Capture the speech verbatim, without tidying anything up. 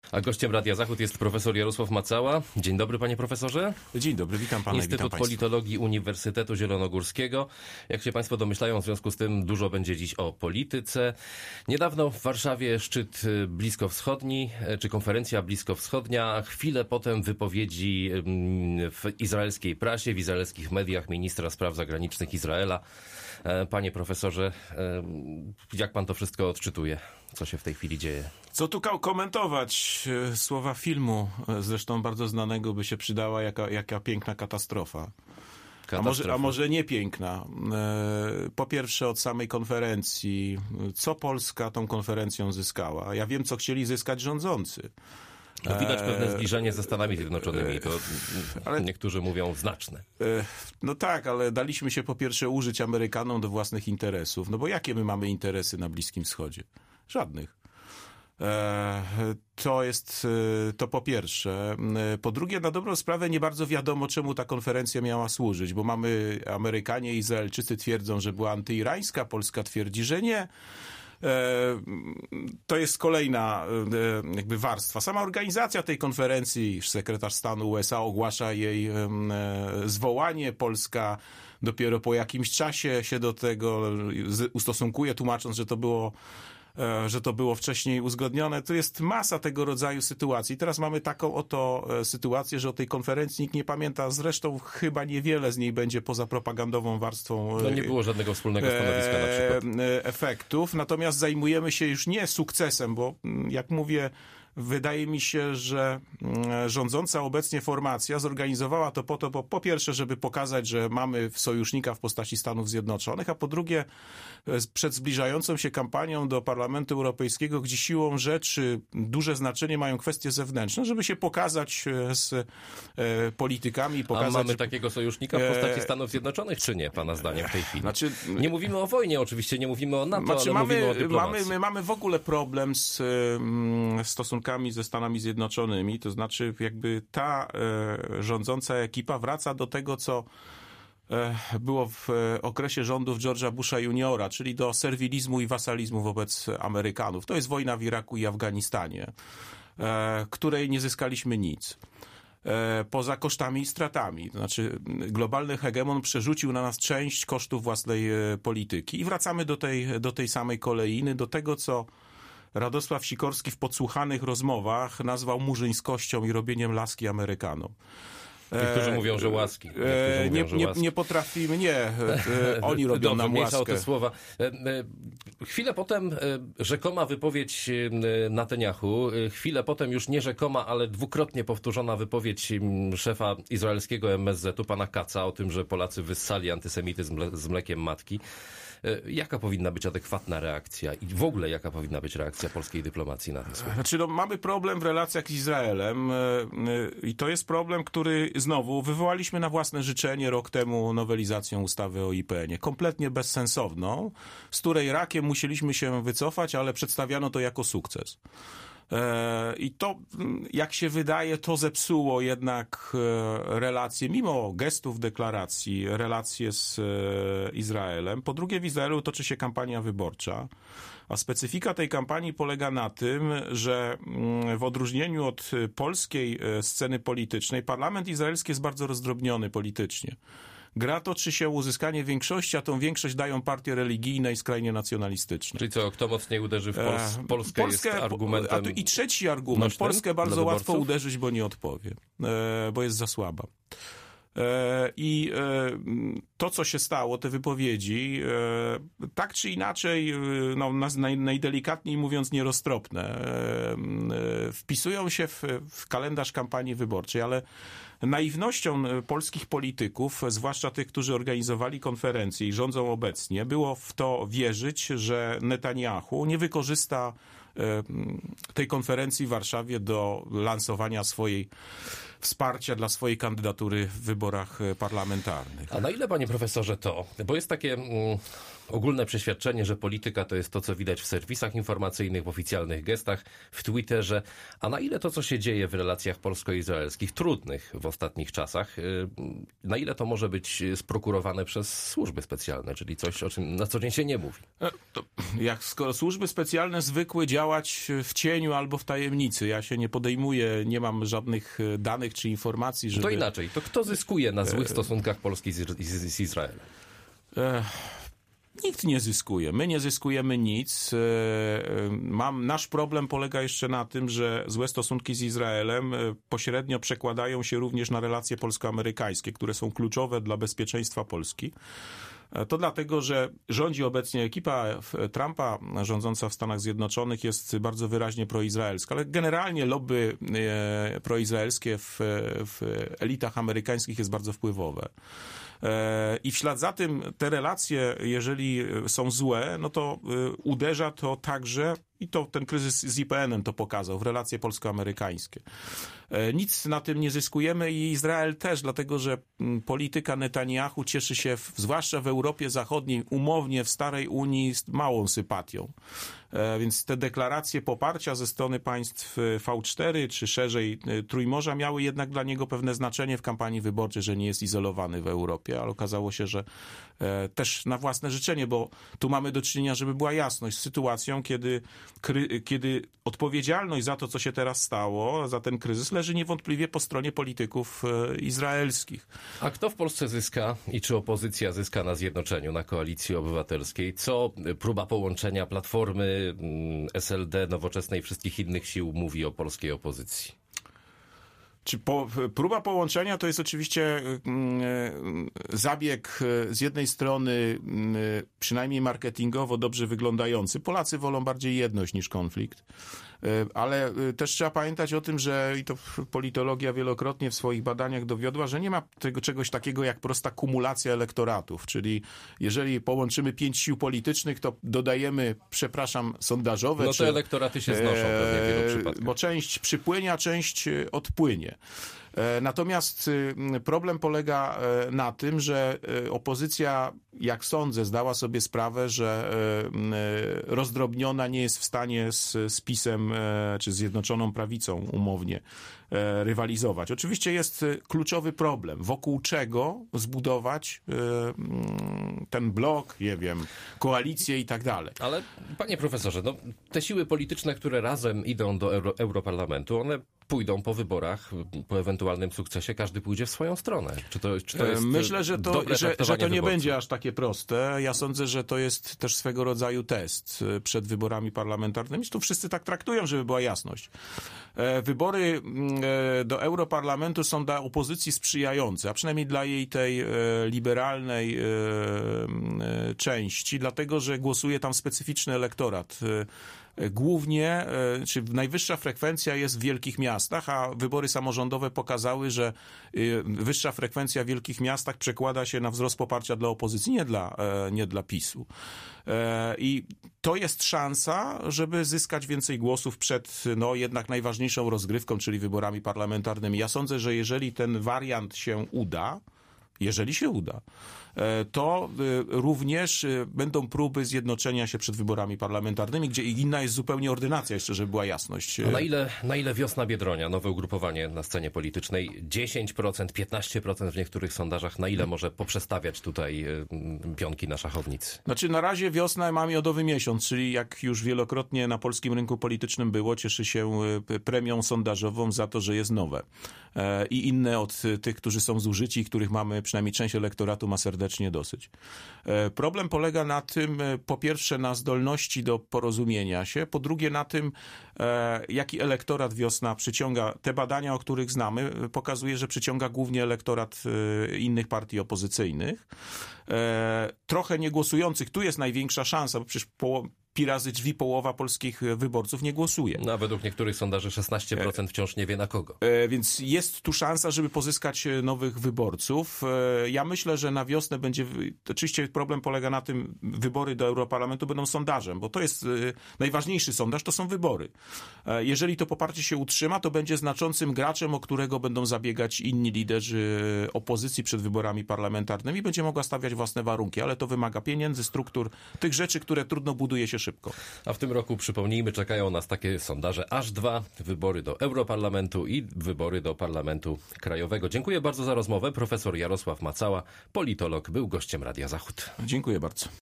A gościem Radia Zachód jest profesor Jarosław Macała. Dzień dobry, panie profesorze. Dzień dobry, witam pana. Instytut witam Politologii Uniwersytetu Zielonogórskiego. Jak się państwo domyślają, w związku z tym dużo będzie dziś o polityce. Niedawno w Warszawie szczyt bliskowschodni, czy konferencja bliskowschodnia. Chwilę potem wypowiedzi w izraelskiej prasie, w izraelskich mediach ministra spraw zagranicznych Izraela. Panie profesorze, jak pan to wszystko odczytuje? Co się w tej chwili dzieje? Co tu komentować? Słowa filmu, zresztą bardzo znanego, by się przydała, jaka, jaka piękna katastrofa. A może, a może nie piękna. Po pierwsze, od samej konferencji. Co Polska tą konferencją zyskała? Ja wiem, co chcieli zyskać rządzący. No, widać pewne zbliżenie ze Stanami Zjednoczonymi, to ale, niektórzy mówią znaczne. No tak, ale daliśmy się po pierwsze użyć Amerykanom do własnych interesów. No bo jakie my mamy interesy na Bliskim Wschodzie? Żadnych. To jest to po pierwsze. Po drugie, na dobrą sprawę nie bardzo wiadomo, czemu ta konferencja miała służyć, bo mamy Amerykanie i Izraelczycy twierdzą, że była antyirańska, Polska twierdzi, że nie. To jest kolejna jakby warstwa. Sama organizacja tej konferencji, sekretarz stanu U S A ogłasza jej zwołanie. Polska dopiero po jakimś czasie się do tego ustosunkuje, tłumacząc, że to było że to było wcześniej uzgodnione. To jest masa tego rodzaju sytuacji. Teraz mamy taką oto sytuację, że o tej konferencji nikt nie pamięta. Zresztą chyba niewiele z niej będzie poza propagandową warstwą. No nie było żadnego wspólnego stanowiska na przykład. Efektów. Natomiast zajmujemy się już nie sukcesem, bo jak mówię, wydaje mi się, że rządząca obecnie formacja zorganizowała to po to, bo po pierwsze, żeby pokazać, że mamy sojusznika w postaci Stanów Zjednoczonych, a po drugie, przed zbliżającą się kampanią do Parlamentu Europejskiego, gdzie siłą rzeczy duże znaczenie mają kwestie zewnętrzne, żeby się pokazać z politykami. Pokazać... A mamy takiego sojusznika w postaci Stanów Zjednoczonych, czy nie, pana zdaniem w tej chwili? Znaczy... Nie mówimy o wojnie oczywiście, nie mówimy o NATO, znaczy, ale mamy, mówimy o dyplomacji. Mamy, my mamy w ogóle problem z stosunkami ze Stanami Zjednoczonymi, to znaczy jakby ta e, rządząca ekipa wraca do tego, co e, było w e, okresie rządów George'a Busha juniora, czyli do serwilizmu i wasalizmu wobec Amerykanów. To jest wojna w Iraku i Afganistanie, e, której nie zyskaliśmy nic. E, poza kosztami i stratami. To znaczy globalny hegemon przerzucił na nas część kosztów własnej e, polityki i wracamy do tej, do tej samej kolejny, do tego, co Radosław Sikorski w podsłuchanych rozmowach nazwał murzyńskością i robieniem laski Amerykanom. Niektórzy mówią, że łaski. Niektórzy nie, mówią, że nie, łaski. nie potrafimy, nie. Oni robią nam łaskę. o te słowa. Chwilę potem rzekoma wypowiedź Netanyahu, chwilę potem już nie rzekoma, ale dwukrotnie powtórzona wypowiedź szefa izraelskiego M S Z-u, pana Katza, o tym, że Polacy wyssali antysemityzm z mlekiem matki. Jaka powinna być adekwatna reakcja i w ogóle jaka powinna być reakcja polskiej dyplomacji na te słowa? Znaczy, no, mamy problem w relacjach z Izraelem i to jest problem, który znowu wywołaliśmy na własne życzenie rok temu nowelizacją ustawy o I P N ie. Kompletnie bezsensowną, z której rakiem musieliśmy się wycofać, ale przedstawiano to jako sukces. I to, jak się wydaje, to zepsuło jednak relacje, mimo gestów, deklaracji, relacje z Izraelem. Po drugie, w Izraelu toczy się kampania wyborcza, a specyfika tej kampanii polega na tym, że w odróżnieniu od polskiej sceny politycznej, parlament izraelski jest bardzo rozdrobniony politycznie. Gra toczy się o uzyskanie większości, a tą większość dają partie religijne i skrajnie nacjonalistyczne. Czyli co, kto mocniej uderzy w Pols- Polskę, Polskę jest argumentem a tu I trzeci argument. nośnym Polskę bardzo łatwo uderzyć, bo nie odpowie, bo jest za słaba. I to, co się stało, te wypowiedzi, tak czy inaczej, no, najdelikatniej mówiąc, nieroztropne, wpisują się w, w kalendarz kampanii wyborczej, ale naiwnością polskich polityków, zwłaszcza tych, którzy organizowali konferencję i rządzą obecnie, było w to wierzyć, że Netanyahu nie wykorzysta tej konferencji w Warszawie do lansowania swojej wsparcia dla swojej kandydatury w wyborach parlamentarnych. A na ile, panie profesorze, to? Bo jest takie mm, ogólne przeświadczenie, że polityka to jest to, co widać w serwisach informacyjnych, w oficjalnych gestach, w Twitterze. A na ile to, co się dzieje w relacjach polsko-izraelskich, trudnych w ostatnich czasach, yy, na ile to może być sprokurowane przez służby specjalne, czyli coś, o czym na co dzień się nie mówi? To jak skoro służby specjalne zwykły działać w cieniu albo w tajemnicy, ja się nie podejmuję, nie mam żadnych danych czy informacji, żeby... To inaczej, to kto zyskuje na złych stosunkach Polski z, z, z Izraelem? E... Nikt nie zyskuje. My nie zyskujemy nic. Mam, nasz problem polega jeszcze na tym, że złe stosunki z Izraelem pośrednio przekładają się również na relacje polsko-amerykańskie, które są kluczowe dla bezpieczeństwa Polski. To dlatego, że rządzi obecnie ekipa Trumpa rządząca w Stanach Zjednoczonych jest bardzo wyraźnie proizraelska, ale generalnie lobby proizraelskie w, w elitach amerykańskich jest bardzo wpływowe. I w ślad za tym te relacje, jeżeli są złe, no to uderza to także, i to ten kryzys z I P N em to pokazał, w relacje polsko-amerykańskie. Nic na tym nie zyskujemy i Izrael też, dlatego że polityka Netanyahu cieszy się, w, zwłaszcza w Europie Zachodniej, umownie w starej Unii, z małą sympatią. Więc te deklaracje poparcia ze strony państw V cztery, czy szerzej Trójmorza, miały jednak dla niego pewne znaczenie w kampanii wyborczej, że nie jest izolowany w Europie, ale okazało się, że też na własne życzenie, bo tu mamy do czynienia, żeby była jasność, z sytuacją, kiedy, kiedy odpowiedzialność za to, co się teraz stało, za ten kryzys, leży niewątpliwie po stronie polityków izraelskich. A kto w Polsce zyska i czy opozycja zyska na zjednoczeniu, na Koalicji Obywatelskiej? Co próba połączenia Platformy, S L D, Nowoczesnej i wszystkich innych sił mówi o polskiej opozycji? Czy po, próba połączenia to jest oczywiście zabieg z jednej strony przynajmniej marketingowo dobrze wyglądający. Polacy wolą bardziej jedność niż konflikt. Ale też trzeba pamiętać o tym, że i to politologia wielokrotnie w swoich badaniach dowiodła, że nie ma tego czegoś takiego jak prosta kumulacja elektoratów, czyli jeżeli połączymy pięć sił politycznych, to dodajemy, przepraszam, sondażowe. No to czy, elektoraty się znoszą pewnie w wielu przypadkach. Bo część przypłynie, a część odpłynie. Natomiast problem polega na tym, że opozycja, jak sądzę, zdała sobie sprawę, że rozdrobniona nie jest w stanie z, z PiS-em czy Zjednoczoną Prawicą umownie rywalizować. Oczywiście jest kluczowy problem, wokół czego zbudować ten blok, nie wiem, koalicję i tak dalej. Ale panie profesorze, no, te siły polityczne, które razem idą do Euro, Europarlamentu, one pójdą po wyborach, po ewentualnym sukcesie, każdy pójdzie w swoją stronę. Czy to, czy to jest Myślę, że to, że, że to nie wyborców? będzie aż takie proste. Ja sądzę, że to jest też swego rodzaju test przed wyborami parlamentarnymi. Tu wszyscy tak traktują, żeby była jasność. Wybory do Europarlamentu są dla opozycji sprzyjające, a przynajmniej dla jej tej liberalnej części, dlatego że głosuje tam specyficzny elektorat. Głównie, czy najwyższa frekwencja jest w wielkich miastach, a wybory samorządowe pokazały, że wyższa frekwencja w wielkich miastach przekłada się na wzrost poparcia dla opozycji, nie dla, nie dla PiS-u. I to jest szansa, żeby zyskać więcej głosów przed, no, jednak najważniejszą rozgrywką, czyli wyborami parlamentarnymi. Ja sądzę, że jeżeli ten wariant się uda, jeżeli się uda, to również będą próby zjednoczenia się przed wyborami parlamentarnymi, gdzie inna jest zupełnie ordynacja, jeszcze żeby była jasność. A na ile, na ile Wiosna Biedronia, nowe ugrupowanie na scenie politycznej, dziesięć procent, piętnaście procent w niektórych sondażach, na ile może poprzestawiać tutaj pionki na szachownicy? Znaczy na razie Wiosna ma miodowy miesiąc, czyli jak już wielokrotnie na polskim rynku politycznym było, cieszy się premią sondażową za to, że jest nowe. I inne od tych, którzy są zużyci, których mamy, przynajmniej część elektoratu ma serdecznie dosyć. Problem polega na tym, po pierwsze na zdolności do porozumienia się, po drugie na tym, jaki elektorat Wiosna przyciąga. Te badania, o których znamy, pokazuje, że przyciąga głównie elektorat innych partii opozycyjnych. Trochę niegłosujących, tu jest największa szansa, bo przecież po, pi razy drzwi połowa polskich wyborców nie głosuje. No, a według niektórych sondaży szesnaście procent wciąż nie wie na kogo. E, Więc jest tu szansa, żeby pozyskać nowych wyborców. E, Ja myślę, że na wiosnę będzie... Oczywiście problem polega na tym, wybory do Europarlamentu będą sondażem, bo to jest e, najważniejszy sondaż, to są wybory. E, Jeżeli to poparcie się utrzyma, to będzie znaczącym graczem, o którego będą zabiegać inni liderzy opozycji przed wyborami parlamentarnymi. Będzie mogła stawiać własne warunki, ale to wymaga pieniędzy, struktur, tych rzeczy, które trudno buduje się szybko. A w tym roku, przypomnijmy, czekają nas takie sondaże aż dwa. Wybory do Europarlamentu i wybory do Parlamentu Krajowego. Dziękuję bardzo za rozmowę. Profesor Jarosław Macała, politolog, był gościem Radia Zachód. Dziękuję bardzo.